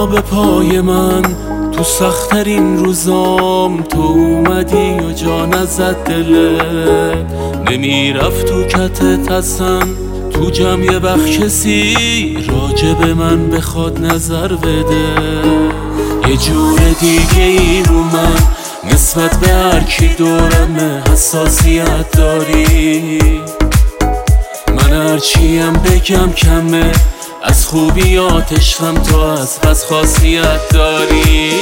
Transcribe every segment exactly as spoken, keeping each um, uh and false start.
به پای من تو سخت‌ترین روزام، تو اومدی و جا نزد دلت، نمیرفت تو کتت اصلا تو جمع یه وقت کسی راجع به من بخواد نظر بده. یه جور دیگه ای رو من نسبت به هر کی دورمه حساسیت داری، من هرچیم بگم کمه، از خوبیات عشقم تو از بس خاصیت داری.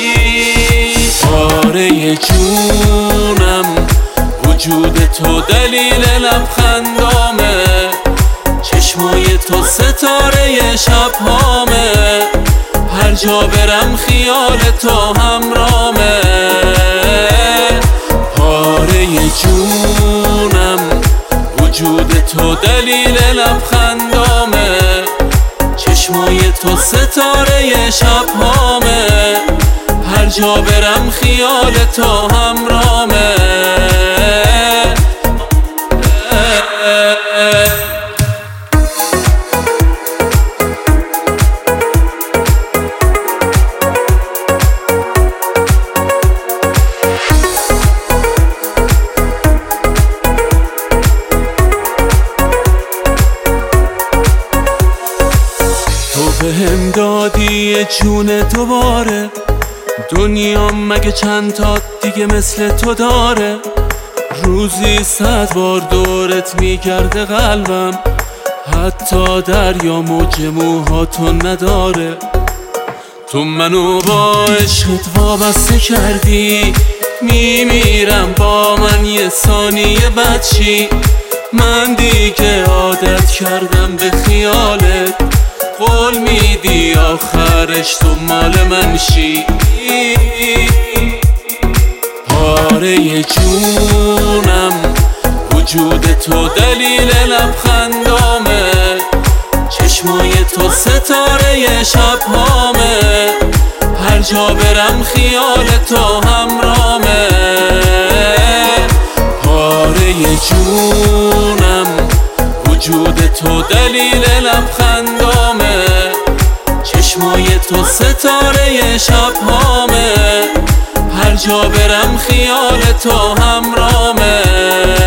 پاره جونم وجود تو دلیل لبخندامه، چشمای تو ستاره شبهامه، هر جا برم خیال تو همرامه. پاره جونم وجود تو دلیل لبخندامه، چشمای تو ستاره شبهامه، هر جا برم خیال تو همرامه. تو بهم دادی یه جون دوباره، دنیا مگه چند تا دیگه مثل تو داره؟ روزی صد بار دورت میگرده قلبم، حتی دریا موج موهاتو نداره. تو منو با عشقت وابسته کردی، میمیرم با من یه ثانیه بعد چی؟ من دیگه عادت کردم به خیالت، قول میدی آخرش تو مال من شی. پاره جونم وجود تو دلیل لبخندامه، چشمای تو ستاره شبهامه، هر جا برم خیال تو همرامه. پاره جونم وجود تو دلیل لبخندامه، چشمای تو ستاره شبهامه، هر جا برم خیال تو همرامه.